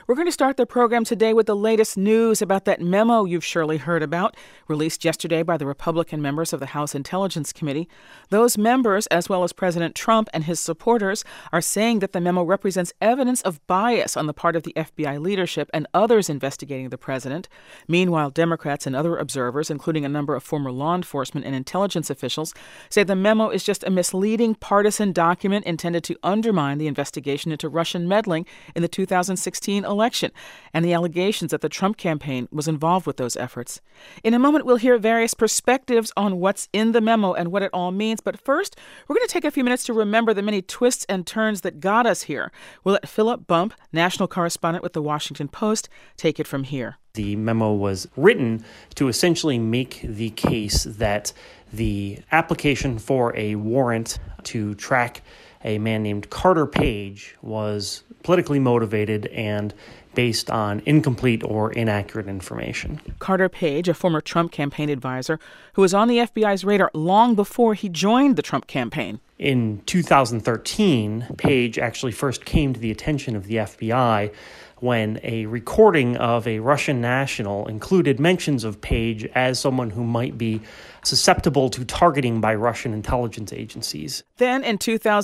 We're going to start the program today with the latest news about that memo you've surely heard about, released yesterday by the Republican members of the House Intelligence Committee. Those members, as well as President Trump and his supporters, are saying that the memo represents evidence of bias on the part of the FBI leadership and others investigating the president. Meanwhile, Democrats and other observers, including a number of former law enforcement and intelligence officials, say the memo is just a misleading partisan document intended to undermine the investigation into Russian meddling in the 2016 election and the allegations that the Trump campaign was involved with those efforts. In a moment, we'll hear various perspectives on what's in the memo and what it all means. But first, we're going to take a few minutes to remember the many twists and turns that got us here. We'll let Philip Bump, national correspondent with The Washington Post, take it from here. The memo was written to essentially make the case that the application for a warrant to track a man named Carter Page was politically motivated and based on incomplete or inaccurate information. Carter Page, a former Trump campaign advisor who was on the FBI's radar long before he joined the Trump campaign. In 2013, Page actually first came to the attention of the FBI when a recording of a Russian national included mentions of Page as someone who might be susceptible to targeting by Russian intelligence agencies. Then in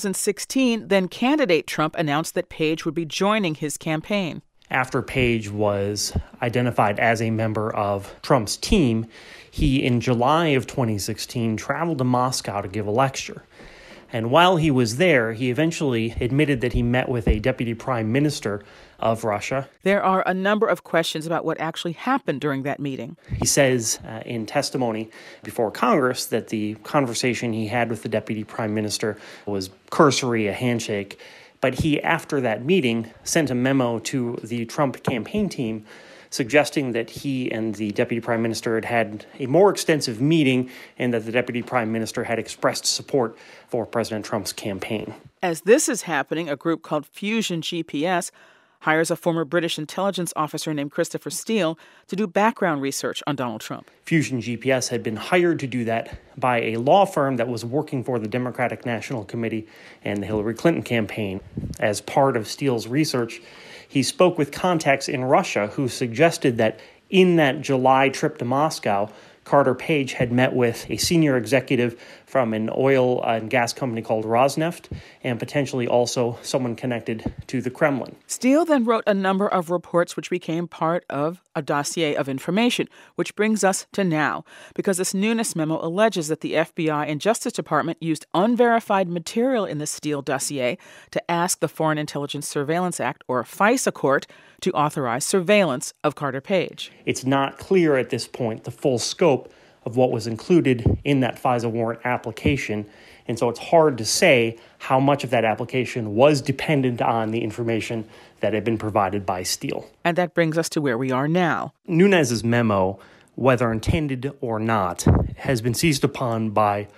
2016, then-candidate Trump announced that Page would be joining his campaign. After Page was identified as a member of Trump's team, he, in July of 2016, traveled to Moscow to give a lecture. And while he was there, he eventually admitted that he met with a deputy prime minister of Russia. There are a number of questions about what actually happened during that meeting. He says in testimony before Congress that the conversation he had with the deputy prime minister was cursory, a handshake. But he, after that meeting, sent a memo to the Trump campaign team suggesting that he and the deputy prime minister had had a more extensive meeting and that the deputy prime minister had expressed support for President Trump's campaign. As this is happening, a group called Fusion GPS hires a former British intelligence officer named Christopher Steele to do background research on Donald Trump. Fusion GPS had been hired to do that by a law firm that was working for the Democratic National Committee and the Hillary Clinton campaign. As part of Steele's research, he spoke with contacts in Russia who suggested that in that July trip to Moscow, Carter Page had met with a senior executive from an oil and gas company called Rosneft, and potentially also someone connected to the Kremlin. Steele then wrote a number of reports which became part of a dossier of information, which brings us to now, because this Nunes memo alleges that the FBI and Justice Department used unverified material in the Steele dossier to ask the Foreign Intelligence Surveillance Act, or FISA court, to authorize surveillance of Carter Page. It's not clear at this point the full scope of what was included in that FISA warrant application, and so it's hard to say how much of that application was dependent on the information that had been provided by Steele. And that brings us to where we are now. Nunes's memo, whether intended or not, has been seized upon by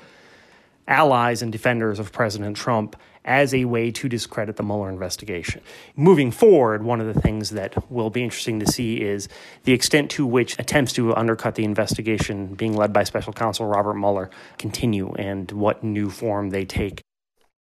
allies and defenders of President Trump as a way to discredit the Mueller investigation. Moving forward, one of the things that will be interesting to see is the extent to which attempts to undercut the investigation being led by special counsel Robert Mueller continue and what new form they take.